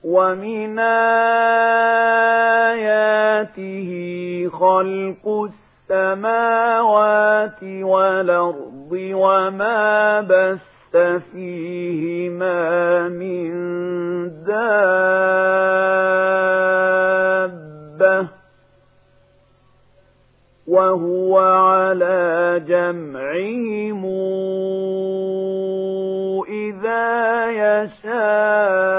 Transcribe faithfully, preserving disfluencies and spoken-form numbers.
ومن آياته خلق السماوات والأرض وما بث فيهما من دابة وهو على جمعهم إذا يشاء